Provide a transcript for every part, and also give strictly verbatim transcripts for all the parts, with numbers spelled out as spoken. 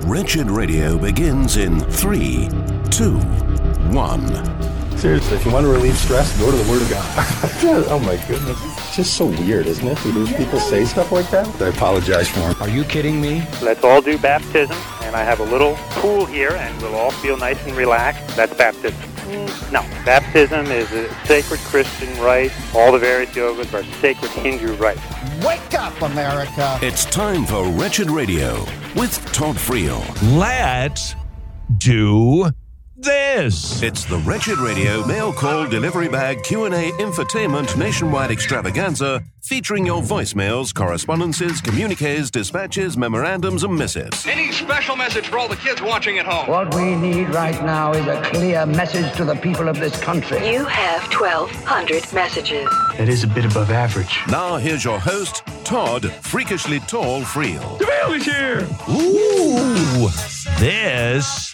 Wretched Radio begins in three, two, one. Seriously, if you want to relieve stress, go to the Word of God. Oh my goodness. It's just so weird, isn't it? Do these people say stuff like that? I apologize for them. Are you kidding me? Let's all do baptism, and I have a little pool here, and we'll all feel nice and relaxed. That's baptism. No, baptism is a sacred Christian rite. All the various yogas are sacred Hindu rites. Wake up, America! It's time for Wretched Radio with Todd Friel. Let's do this. It's the Wretched Radio mail call delivery bag Q and A infotainment nationwide extravaganza featuring your voicemails, correspondences, communiques, dispatches, memorandums, and missives. Any special message for all the kids watching at home? What we need right now is a clear message to the people of this country. You have twelve hundred messages. That is a bit above average. Now here's your host, Todd Freakishly Tall Friel. The mail is here! Ooh, this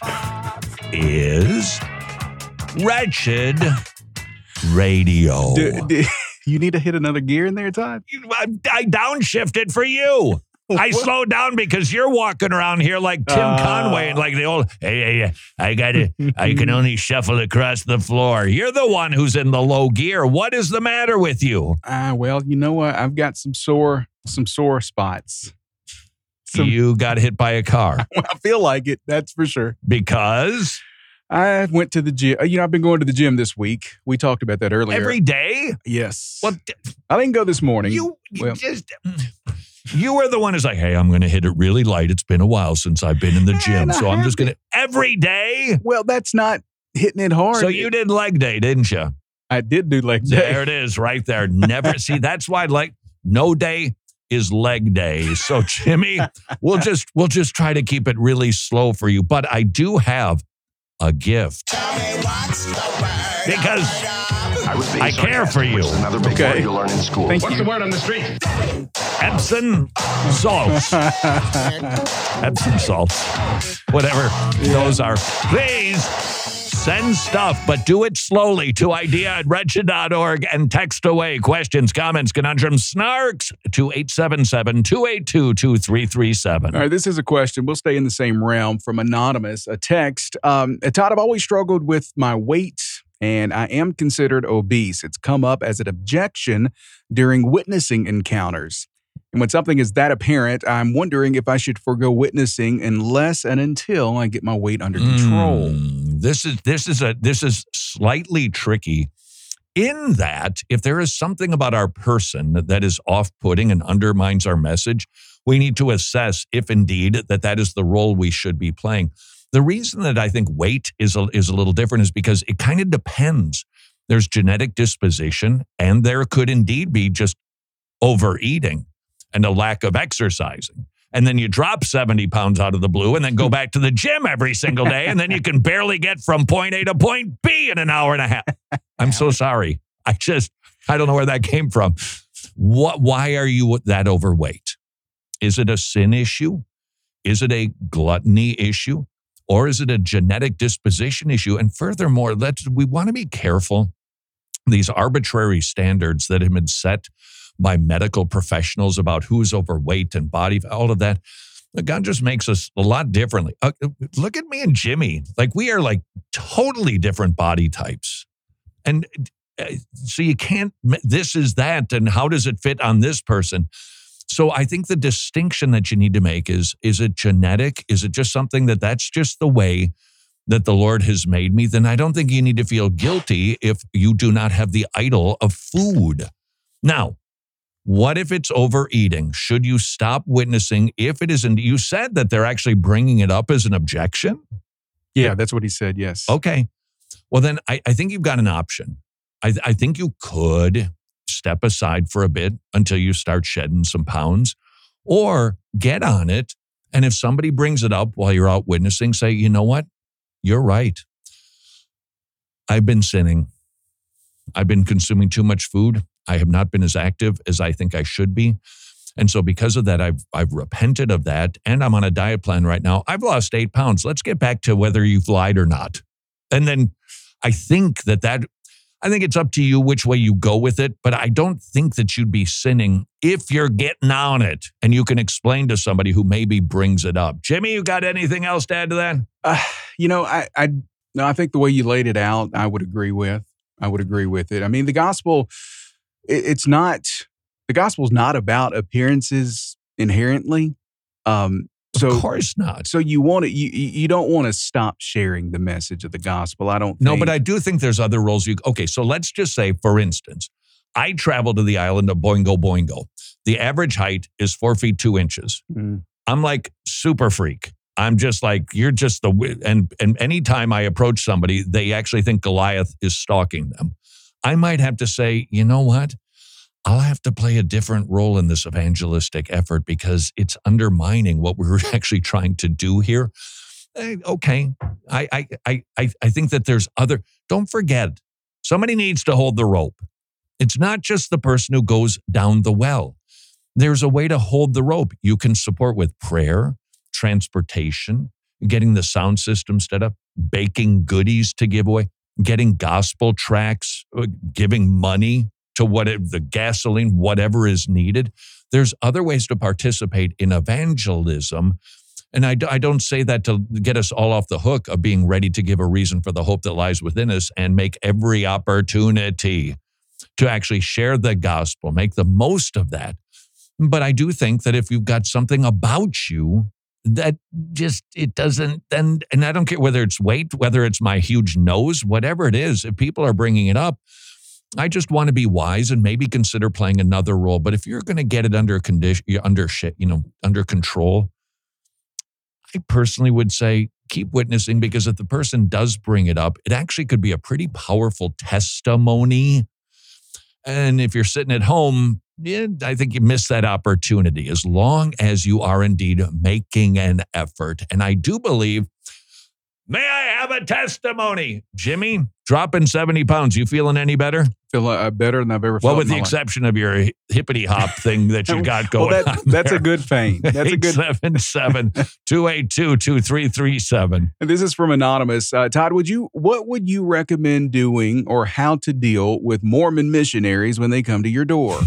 is Wretched Radio. Do, do, you need to hit another gear in there, Todd? I, I downshifted for you. I slowed down because you're walking around here like Tim uh, Conway and like the old, hey, hey, I gotta, I can only shuffle across the floor. You're the one who's in the low gear. What is the matter with you? Ah, uh, well, you know what? I've got some sore, some sore spots. Some, you got hit by a car. I feel like it. That's for sure. Because I went to the gym. You know, I've been going to the gym this week. We talked about that earlier. Every day? Yes. Well, I didn't go this morning. You, you well, just... You were the one who's like, hey, I'm going to hit it really light. It's been a while since I've been in the gym, so I'm just going to... Every day? Well, that's not hitting it hard. So you did leg day, didn't you? I did do leg day. There it is, right there. Never... See, that's why, like, no day is leg day. So, Jimmy, we'll just we'll just try to keep it really slow for you. But I do have a gift. Because... I, I care for you. Another big okay. word you'll learn in school. Thank What's you. the word on the street? Epsom salts. Epsom salts. Whatever yeah. those are. Please send stuff, but do it slowly to idea at wretched dot org and text away questions, comments, conundrums, snarks to eight seven seven, two eight two, two three three seven. All right, this is a question. We'll stay in the same realm from Anonymous. A text. Um, Todd, I've always struggled with my weight, and I am considered obese. It's come up as an objection during witnessing encounters. And when something is that apparent, I'm wondering if I should forego witnessing unless and until I get my weight under control. Mm, this is this is a this is slightly tricky in that if there is something about our person that is off-putting and undermines our message, we need to assess if indeed that that is the role we should be playing. The reason that I think weight is a, is a little different is because it kind of depends. There's genetic disposition, and there could indeed be just overeating and a lack of exercising. And then you drop seventy pounds out of the blue and then go back to the gym every single day, and then you can barely get from point A to point B in an hour and a half. I'm so sorry. I just, I don't know where that came from. What? Why are you that overweight? Is it a sin issue? Is it a gluttony issue? Or is it a genetic disposition issue? And furthermore, let's, we want to be careful. These arbitrary standards that have been set by medical professionals about who's overweight and body, all of that, God just makes us a lot differently. Uh, look at me and Jimmy. Like, we are like totally different body types. And uh, so you can't, this is that, and how does it fit on this person? So I think the distinction that you need to make is, is it genetic? Is it just something that that's just the way that the Lord has made me? Then I don't think you need to feel guilty if you do not have the idol of food. Now, what if it's overeating? Should you stop witnessing if it isn't? You said that they're actually bringing it up as an objection? Yeah, that's what he said, yes. Okay. Well, then I, I think you've got an option. I, I think you could step aside for a bit until you start shedding some pounds, or get on it. And if somebody brings it up while you're out witnessing, say, you know what? You're right. I've been sinning. I've been consuming too much food. I have not been as active as I think I should be. And so because of that, I've I've repented of that. And I'm on a diet plan right now. I've lost eight pounds. Let's get back to whether you've lied or not. And then I think that that, I think it's up to you which way you go with it, but I don't think that you'd be sinning if you're getting on it and you can explain to somebody who maybe brings it up. Jimmy, you got anything else to add to that? Uh, you know, I, I, no, I think the way you laid it out, I would agree with. I would agree with it. I mean, the gospel, it, it's not, the gospel's not about appearances inherently. Um, So, of course not. So you want to, you you don't want to stop sharing the message of the gospel. I don't think. No, but I do think there's other roles. You Okay, so let's just say, for instance, I travel to the island of Boingo Boingo. The average height is four feet two inches. Mm. I'm like super freak. I'm just like, you're just the, and, and anytime I approach somebody, they actually think Goliath is stalking them. I might have to say, you know what? I'll have to play a different role in this evangelistic effort because it's undermining what we're actually trying to do here. Okay, I, I, I, I think that there's other, don't forget, somebody needs to hold the rope. It's not just the person who goes down the well. There's a way to hold the rope. You can support with prayer, transportation, getting the sound system set up, baking goodies to give away, getting gospel tracts, giving money to whatever, the gasoline, whatever is needed. There's other ways to participate in evangelism. And I, I don't say that to get us all off the hook of being ready to give a reason for the hope that lies within us and make every opportunity to actually share the gospel, make the most of that. But I do think that if you've got something about you that just, it doesn't, then, and I don't care whether it's weight, whether it's my huge nose, whatever it is, if people are bringing it up, I just want to be wise and maybe consider playing another role. But if you're going to get it under condition, under shit, you know, under control, I personally would say keep witnessing, because if the person does bring it up, it actually could be a pretty powerful testimony. And if you're sitting at home, yeah, I think you miss that opportunity as long as you are indeed making an effort. And I do believe, may I have a testimony? Jimmy, dropping seventy pounds. You feeling any better? Feel uh, better than I've ever felt. Well, with the exception of your hippity hop thing that you got going well, that, on. That's there. a good feint. That's a good. eight seven seven, two eight two, two three three seven. And this is from Anonymous. Uh, Todd, would you, what would you recommend doing or how to deal with Mormon missionaries when they come to your door?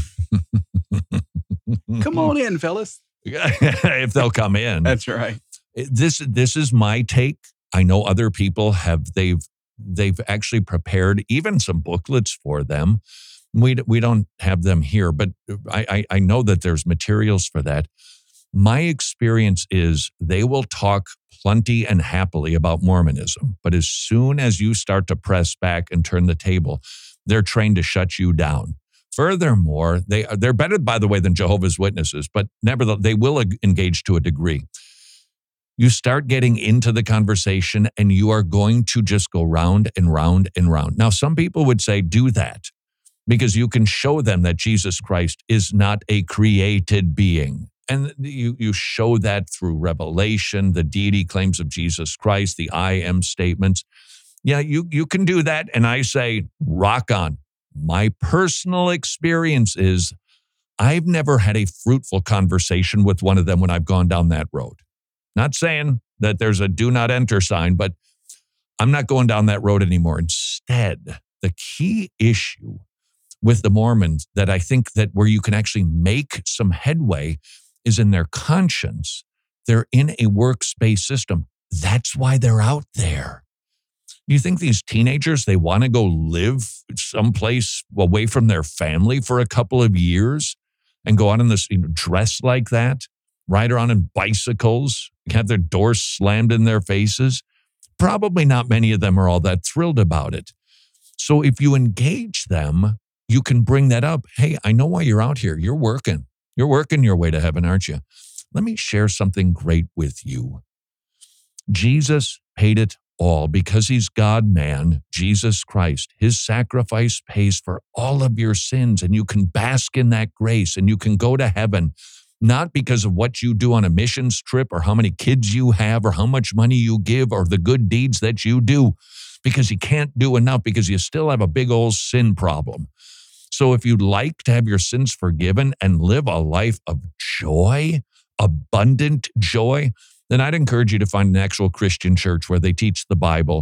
Come on in, fellas. If they'll come in. That's right. This, this is my take. I know other people have, they've, they've actually prepared even some booklets for them. We, we don't have them here, but I, I, I know that there's materials for that. My experience is they will talk plenty and happily about Mormonism, but as soon as you start to press back and turn the table, they're trained to shut you down. Furthermore, they are, they're better, by the way, than Jehovah's Witnesses, but nevertheless, they will engage to a degree. You start getting into the conversation and you are going to just go round and round and round. Now, some people would say do that because you can show them that Jesus Christ is not a created being. And you, you show that through revelation, the deity claims of Jesus Christ, the I am statements. Yeah, you, you can do that. And I say, rock on. My personal experience is I've never had a fruitful conversation with one of them when I've gone down that road. Not saying that there's a do not enter sign, but I'm not going down that road anymore. Instead, the key issue with the Mormons that I think that where you can actually make some headway is in their conscience. They're in a workspace system. That's why they're out there. You think these teenagers, they want to go live someplace away from their family for a couple of years and go out in this, you know, dress like that, ride around in bicycles, have their doors slammed in their faces? Probably not many of them are all that thrilled about it. So if you engage them, you can bring that up. Hey, I know why you're out here. You're working. You're working your way to heaven, aren't you? Let me share something great with you. Jesus paid it all because he's God-man, Jesus Christ. His sacrifice pays for all of your sins, and you can bask in that grace, and you can go to heaven, not because of what you do on a missions trip or how many kids you have or how much money you give or the good deeds that you do, because you can't do enough because you still have a big old sin problem. So if you'd like to have your sins forgiven and live a life of joy, abundant joy, then I'd encourage you to find an actual Christian church where they teach the Bible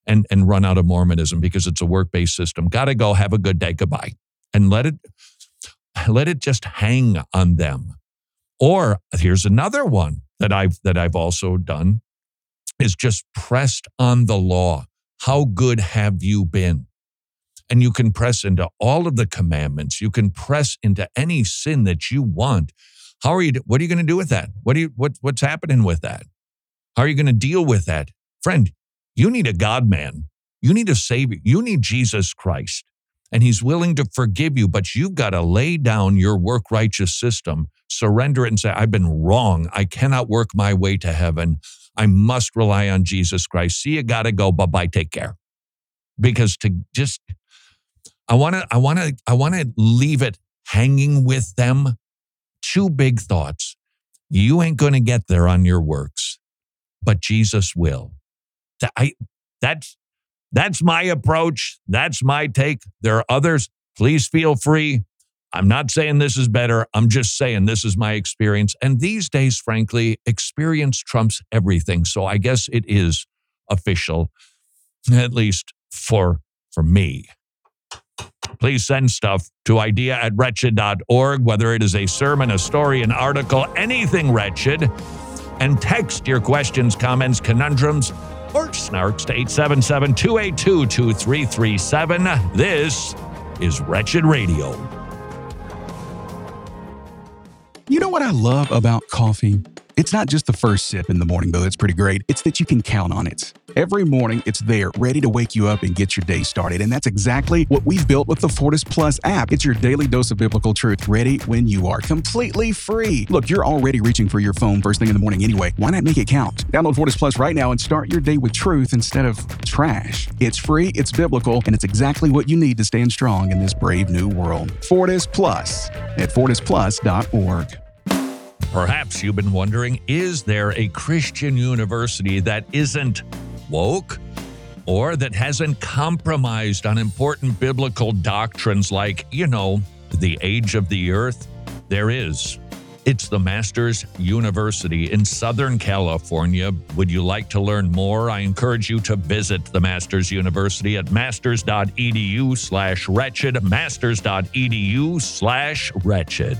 and, and run out of Mormonism because it's a work-based system. Got to go. Have a good day. Goodbye. And let it, let it just hang on them. Or here's another one that I've, that I've also done is just pressed on the law. How good have you been? And you can press into all of the commandments. You can press into any sin that you want. How are you, what are you going to do with that? What do you, what, what's happening with that? How are you going to deal with that? Friend, you need a God man. You need a savior. You need Jesus Christ. And he's willing to forgive you, but you've got to lay down your work righteous system, surrender it and say, I've been wrong. I cannot work my way to heaven. I must rely on Jesus Christ. See, you got to go. Bye-bye. Take care. Because to just, I want to, I want to, I want to leave it hanging with them. Two big thoughts. You ain't going to get there on your works, but Jesus will. That, I, that's, that's my approach. That's my take. There are others. Please feel free. I'm not saying this is better. I'm just saying this is my experience. And these days, frankly, experience trumps everything. So I guess it is official, at least for, for me. Please send stuff to idea at wretched dot org, whether it is a sermon, a story, an article, anything wretched, and text your questions, comments, conundrums, or snarks to eight seven seven, two eight two, two three three seven. This is Wretched Radio. You know what I love about coffee? It's not just the first sip in the morning, though that's pretty great. It's that you can count on it. Every morning, it's there, ready to wake you up and get your day started. And that's exactly what we've built with the Fortis Plus app. It's your daily dose of biblical truth, ready when you are, completely free. Look, you're already reaching for your phone first thing in the morning anyway. Why not make it count? Download Fortis Plus right now and start your day with truth instead of trash. It's free, it's biblical, and it's exactly what you need to stand strong in this brave new world. Fortis Plus at fortis plus dot org. Perhaps you've been wondering, is there a Christian university that isn't woke or that hasn't compromised on important biblical doctrines like, you know, the age of the earth? There is. It's the Masters University in Southern California. Would you like to learn more? I encourage you to visit the Masters University at masters.edu slash wretched, masters.edu slash wretched.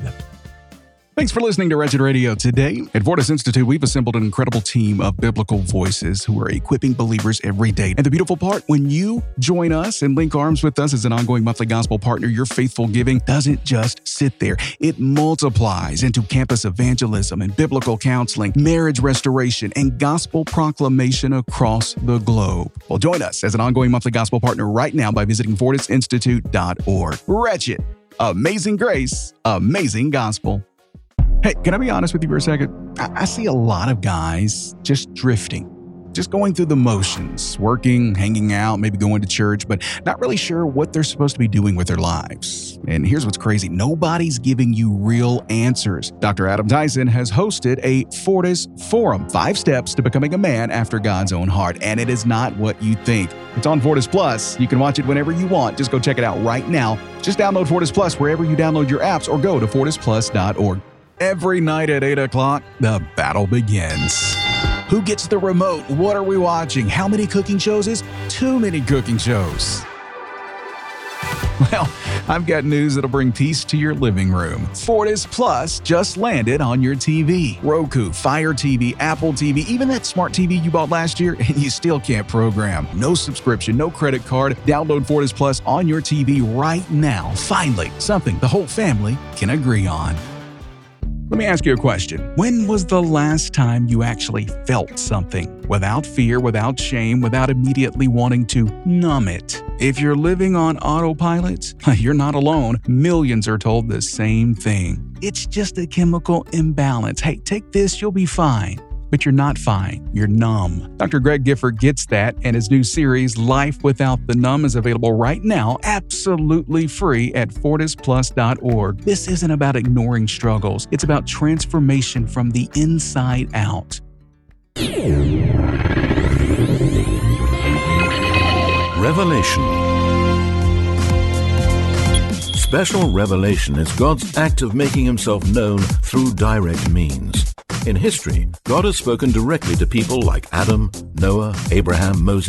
Thanks for listening to Wretched Radio today. At Fortis Institute, we've assembled an incredible team of biblical voices who are equipping believers every day. And the beautiful part, when you join us and link arms with us as an ongoing monthly gospel partner, your faithful giving doesn't just sit there. It multiplies into campus evangelism and biblical counseling, marriage restoration, and gospel proclamation across the globe. Well, join us as an ongoing monthly gospel partner right now by visiting fortis institute dot org. Wretched, amazing grace, amazing gospel. Hey, can I be honest with you for a second? I, I see a lot of guys just drifting, just going through the motions, working, hanging out, maybe going to church, but not really sure what they're supposed to be doing with their lives. And here's what's crazy. Nobody's giving you real answers. Doctor Adam Tyson has hosted a Fortis Forum, five steps to becoming a man after God's own heart. And it is not what you think. It's on Fortis Plus. You can watch it whenever you want. Just go check it out right now. Just download Fortis Plus wherever you download your apps or go to fortis plus dot org. Every night at eight o'clock, the battle begins. Who gets the remote? What are we watching? How many cooking shows is too many cooking shows? Well, I've got news that'll bring peace to your living room. Fortis Plus just landed on your T V. Roku, Fire T V, Apple T V, even that smart T V you bought last year and you still can't program. No subscription, no credit card. Download Fortis Plus on your T V right now. Finally, something the whole family can agree on. Let me ask you a question. When was the last time you actually felt something? Without fear, without shame, without immediately wanting to numb it. If you're living on autopilot, you're not alone. Millions are told the same thing. It's just a chemical imbalance. Hey, take this, you'll be fine. But you're not fine. You're numb. Doctor Greg Gifford gets that, and his new series, Life Without the Numb, is available right now, absolutely free at fortis plus dot org. This isn't about ignoring struggles. It's about transformation from the inside out. Revelation. Special revelation is God's act of making himself known through direct means. In history, God has spoken directly to people like Adam, Noah, Abraham, Moses,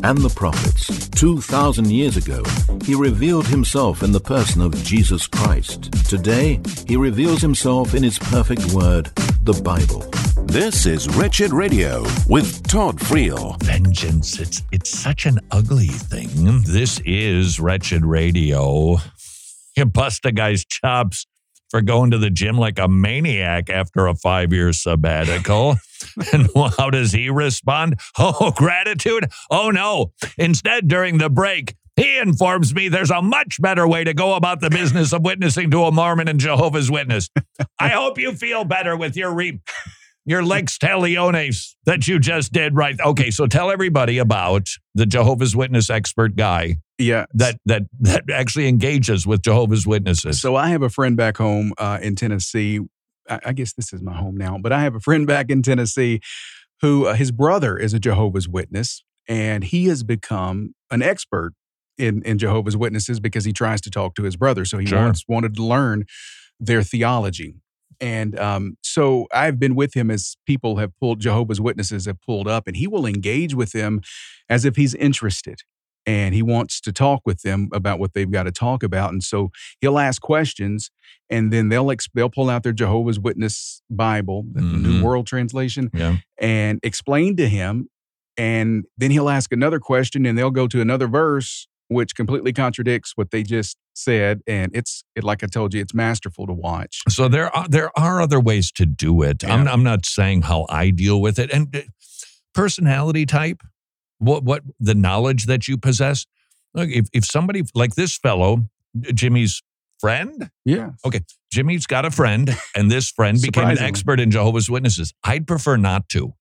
and the prophets. Two thousand years ago, he revealed himself in the person of Jesus Christ. Today, he reveals himself in his perfect word, the Bible. This is Wretched Radio with Todd Friel. Vengeance, it's it's such an ugly thing. This is Wretched Radio. You bust a guy's chops for going to the gym like a maniac after a five-year sabbatical. And how does he respond? Oh, gratitude? Oh, no. Instead, during the break, he informs me there's a much better way to go about the business of witnessing to a Mormon and Jehovah's Witness. I hope you feel better with your re- your Lex Taliones that you just did right. Okay, so tell everybody about the Jehovah's Witness expert guy. Yeah, that that that actually engages with Jehovah's Witnesses. So I have a friend back home uh, in Tennessee. I, I guess this is my home now, but I have a friend back in Tennessee who uh, his brother is a Jehovah's Witness, and he has become an expert in in Jehovah's Witnesses because he tries to talk to his brother. So he Sure. wants wanted to learn their theology. And um, so I've been with him as people have pulled, Jehovah's Witnesses have pulled up, and he will engage with them as if he's interested. And he wants to talk with them about what they've got to talk about. And so he'll ask questions, and then they'll ex- they'll pull out their Jehovah's Witness Bible, the Mhm. New World Translation, Yeah. and explain to him. And then he'll ask another question, and they'll go to another verse, which completely contradicts what they just said. And it's, it, like I told you, it's masterful to watch. So there are there are other ways to do it. I'm Yeah. I'm not saying how I deal with it. And uh, personality type, what what the knowledge that you possess. Look, if if somebody like this fellow, Jimmy's friend, Yeah. okay, Jimmy's got a friend, and this friend became an Surprisingly. expert in Jehovah's Witnesses. I'd prefer not to.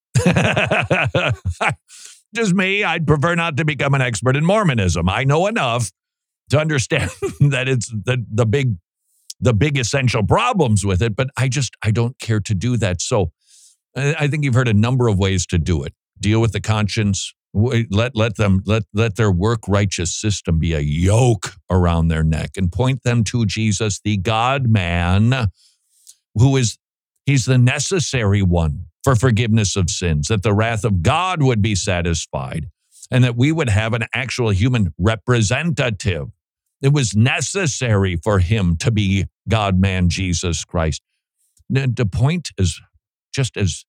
Just me, I'd prefer not to become an expert in Mormonism. I know enough to understand that it's the the big the big essential problems with it, but I just I don't care to do that. So I I think you've heard a number of ways to do it. Deal with the conscience. w- Let let them let let their work righteous system be a yoke around their neck, and point them to Jesus, the God man, who is he's the necessary one for forgiveness of sins, that the wrath of God would be satisfied, and that we would have an actual human representative. It was necessary for him to be God man Jesus Christ. N- To point as just as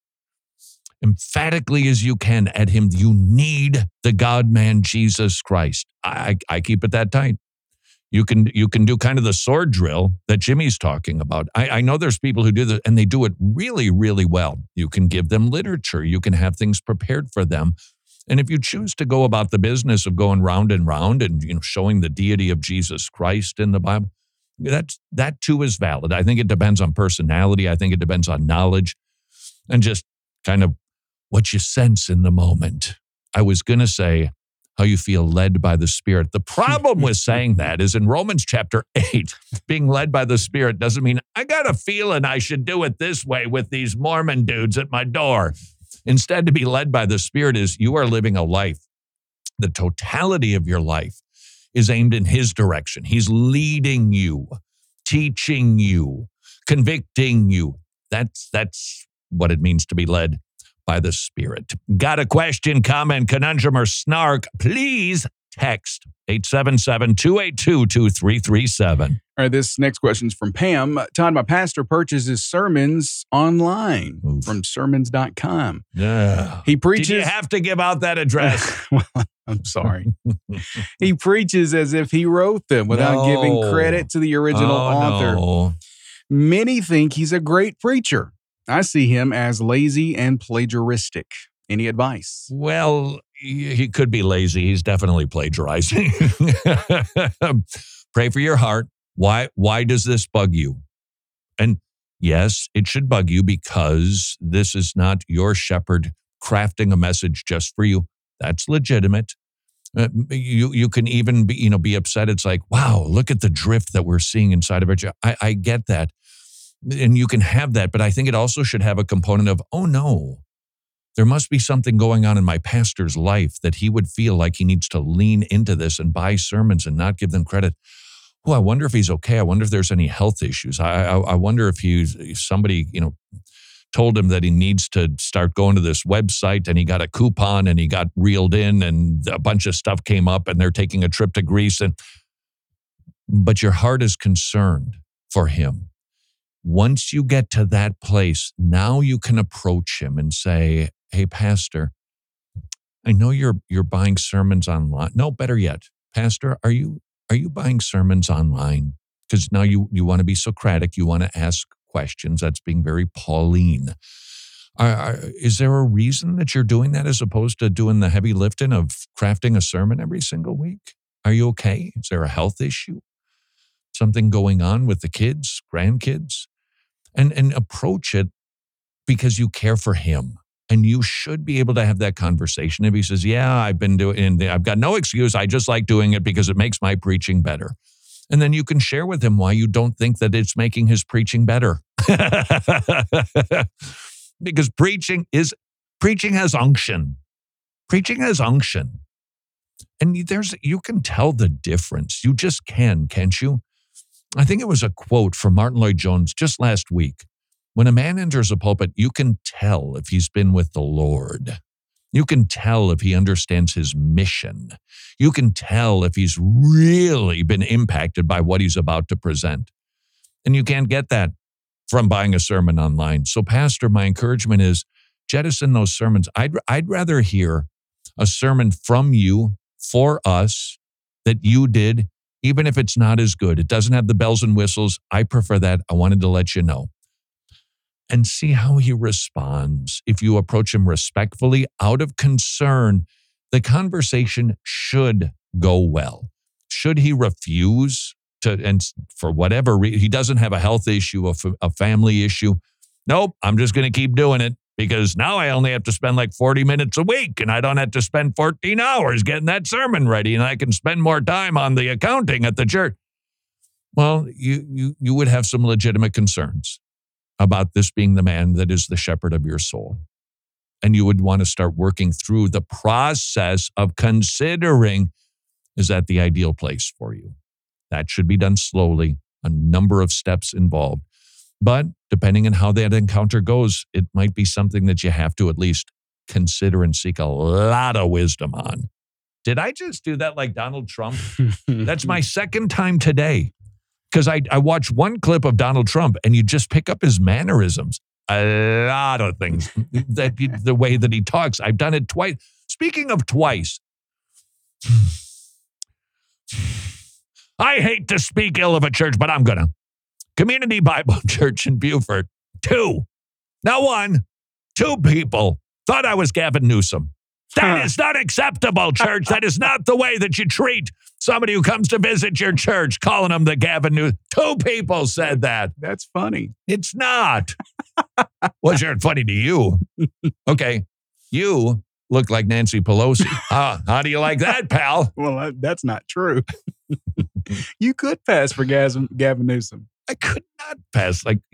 emphatically as you can at him, you need the God man Jesus Christ. I, I keep it that tight. You can you can do kind of the sword drill that Jimmy's talking about. I, I know there's people who do that, and they do it really, really well. You can give them literature. You can have things prepared for them. And if you choose to go about the business of going round and round and, you know, showing the deity of Jesus Christ in the Bible, that's, that too is valid. I think it depends on personality. I think it depends on knowledge and just kind of what you sense in the moment. I was going to say how you feel led by the Spirit. The problem with saying that is in Romans chapter eight, being led by the Spirit doesn't mean I got a feeling I should do it this way with these Mormon dudes at my door. Instead, to be led by the Spirit is you are living a life. The totality of your life is aimed in His direction. He's leading you, teaching you, convicting you. That's, that's what it means to be led by the Spirit. Got a question, comment, conundrum, or snark? Please text eight seven seven, two eight two, two three three seven. All right, this next question is from Pam. Todd, my pastor purchases sermons online Oof. from sermons dot com. Yeah. He preaches. Did you have to give out that address? Well, I'm sorry. He preaches as if he wrote them without No. giving credit to the original Oh, author. no. Many think he's a great preacher. I see him as lazy and plagiaristic. Any advice? Well, he he could be lazy. He's definitely plagiarizing. Pray for your heart. Why, why does this bug you? And yes, it should bug you because this is not your shepherd crafting a message just for you. That's legitimate. Uh, you you can even be, you know, be upset. It's like, wow, look at the drift that we're seeing inside of it. I, I get that. And you can have that, but I think it also should have a component of, oh no, there must be something going on in my pastor's life that he would feel like he needs to lean into this and buy sermons and not give them credit. Oh, I wonder if he's okay. I wonder if there's any health issues. I I, I wonder if he's if somebody, you know, told him that he needs to start going to this website, and he got a coupon and he got reeled in and a bunch of stuff came up and they're taking a trip to Greece. And but your heart is concerned for him. Once you get to that place, now you can approach him and say, hey, Pastor, I know you're you're buying sermons online. No, better yet, Pastor, are you are you buying sermons online? Because now you, you want to be Socratic, you want to ask questions. That's being very Pauline. Are, are, is there a reason that you're doing that as opposed to doing the heavy lifting of crafting a sermon every single week? Are you okay? Is there a health issue? Something going on with the kids, grandkids? And, and approach it because you care for him. And you should be able to have that conversation. If he says, yeah, I've been doing it, I've got no excuse. I just like doing it because it makes my preaching better. And then you can share with him why you don't think that it's making his preaching better. Because preaching is, preaching has unction. Preaching has unction. And there's, you can tell the difference. You just can, can't you? I think it was a quote from Martin Lloyd-Jones just last week. When a man enters a pulpit, you can tell if he's been with the Lord. You can tell if he understands his mission. You can tell if he's really been impacted by what he's about to present. And you can't get that from buying a sermon online. So, Pastor, my encouragement is jettison those sermons. I'd, I'd rather hear a sermon from you for us that you did, even if it's not as good. It doesn't have the bells and whistles. I prefer that. I wanted to let you know. And see how he responds. If you approach him respectfully, out of concern, the conversation should go well. Should he refuse to, and for whatever reason, he doesn't have a health issue, a, a family issue. Nope, I'm just going to keep doing it because now I only have to spend like forty minutes a week and I don't have to spend fourteen hours getting that sermon ready and I can spend more time on the accounting at the church. Well, you you you would have some legitimate concerns about this being the man that is the shepherd of your soul. And you would want to start working through the process of considering, is that the ideal place for you? That should be done slowly, a number of steps involved. But depending on how that encounter goes, it might be something that you have to at least consider and seek a lot of wisdom on. Did I just do that like Donald Trump? That's my second time today. Because I, I watched one clip of Donald Trump and you just pick up his mannerisms. A lot of things. that the way that he talks. I've done it twice. Speaking of twice. I hate to speak ill of a church, but I'm going to. Community Bible Church in Beaufort. Two. Not one. Two people thought I was Gavin Newsom. That is not acceptable, church. That is not the way that you treat somebody who comes to visit your church, calling them the Gavin Newsom. Two people said that. That's funny. It's not. Well, sure, it's funny to you. Okay, you look like Nancy Pelosi. Uh, how do you like that, pal? Well, that's not true. You could pass for Gavin, Gavin Newsom. I could not pass. Like,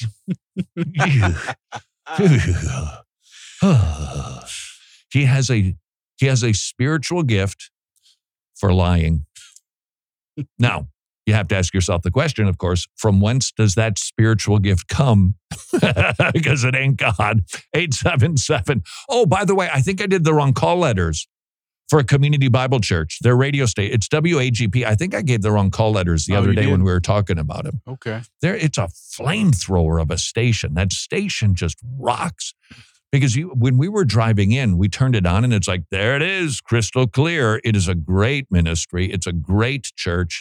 he has a he has a spiritual gift for lying. Now, you have to ask yourself the question, of course, from whence does that spiritual gift come? Because it ain't God. eight seven seven. Oh, by the way, I think I did the wrong call letters for a Community Bible Church. Their radio station. It's W A G P. I think I gave the wrong call letters the oh, other day did? when we were talking about him. Okay. There, it's a flamethrower of a station. That station just rocks. Because you, when we were driving in, we turned it on and it's like, there it is, crystal clear. It is a great ministry. It's a great church.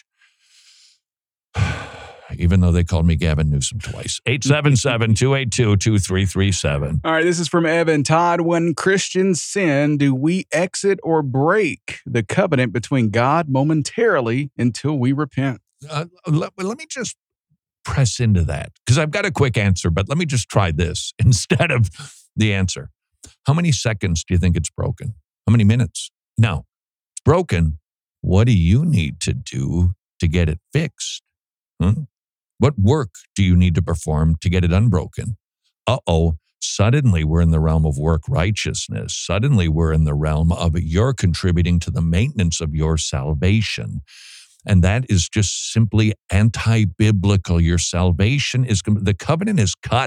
Even though they called me Gavin Newsom twice. eight seven seven, two eight two, two three three seven. All right, this is from Evan. Todd, when Christians sin, do we exit or break the covenant between God momentarily until we repent? Uh, let, let me just press into that because I've got a quick answer, but let me just try this instead of the answer. How many seconds do you think it's broken? How many minutes? Now, it's broken. What do you need to do to get it fixed? Hmm? What work do you need to perform to get it unbroken? Uh-oh, suddenly we're in the realm of work righteousness. Suddenly we're in the realm of you're contributing to the maintenance of your salvation. And that is just simply anti-biblical. Your salvation is, the covenant is cut.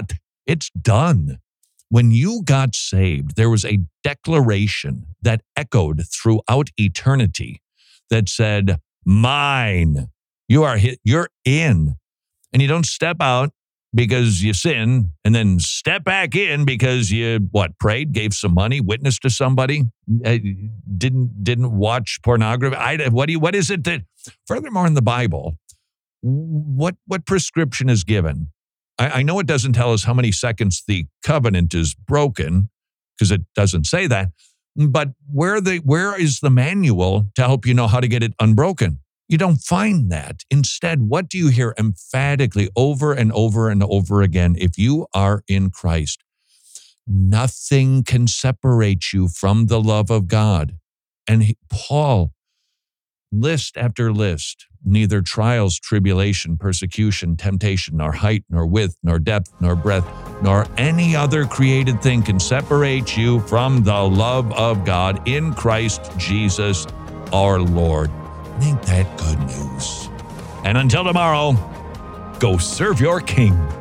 It's done. When you got saved, there was a declaration that echoed throughout eternity that said, mine. You are hit, you're in. And you don't step out because you sin and then step back in because you, what, prayed, gave some money, witnessed to somebody, uh, didn't didn't watch pornography. I, what do you, what is it that, furthermore in the Bible, what what prescription is given? I, I know it doesn't tell us how many seconds the covenant is broken because it doesn't say that, but where the where is the manual to help you know how to get it unbroken? You don't find that. Instead, what do you hear emphatically over and over and over again? If you are in Christ, nothing can separate you from the love of God. And he, Paul, list after list, neither trials, tribulation, persecution, temptation, nor height, nor width, nor depth, nor breadth, nor any other created thing can separate you from the love of God in Christ Jesus our Lord. Ain't that good news? And until tomorrow, go serve your King.